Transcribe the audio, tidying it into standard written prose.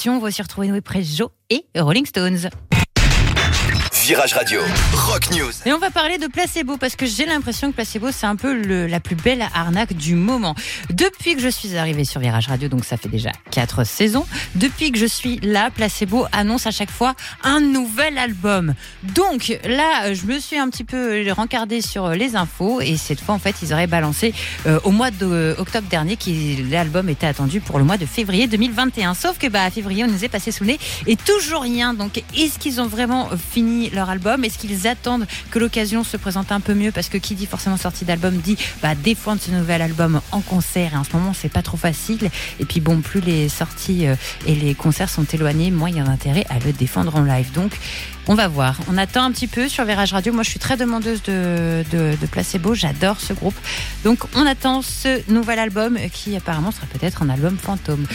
l'émission. On va aussi retrouver Noé Préjo et Rolling Stones. Virage Radio, Rock News. Et on va parler de placebo parce que j'ai l'impression que placebo c'est un peu la plus belle arnaque du moment. Depuis que je suis arrivée sur Virage Radio, donc ça fait déjà 4 saisons, depuis que je suis là, placebo annonce à chaque fois un nouvel album. Donc là, je me suis un petit peu rencardée sur les infos et cette fois en fait ils auraient balancé au mois d'octobre dernier que l'album était attendu pour le mois de février 2021. Sauf que février on nous est passé sous le nez et toujours rien. Donc est-ce qu'ils ont vraiment fini leur album? Est-ce qu'ils attendent que l'occasion se présente un peu mieux? Parce que qui dit forcément sortie d'album dit défendre ce nouvel album en concert, et en ce moment c'est pas trop facile. Et puis bon, plus les sorties et les concerts sont éloignés, moins il y a d'intérêt à le défendre en live. Donc on va voir, on attend un petit peu sur Virage Radio. Moi je suis très demandeuse de Placebo, j'adore ce groupe. Donc on attend ce nouvel album qui apparemment sera peut-être un album fantôme.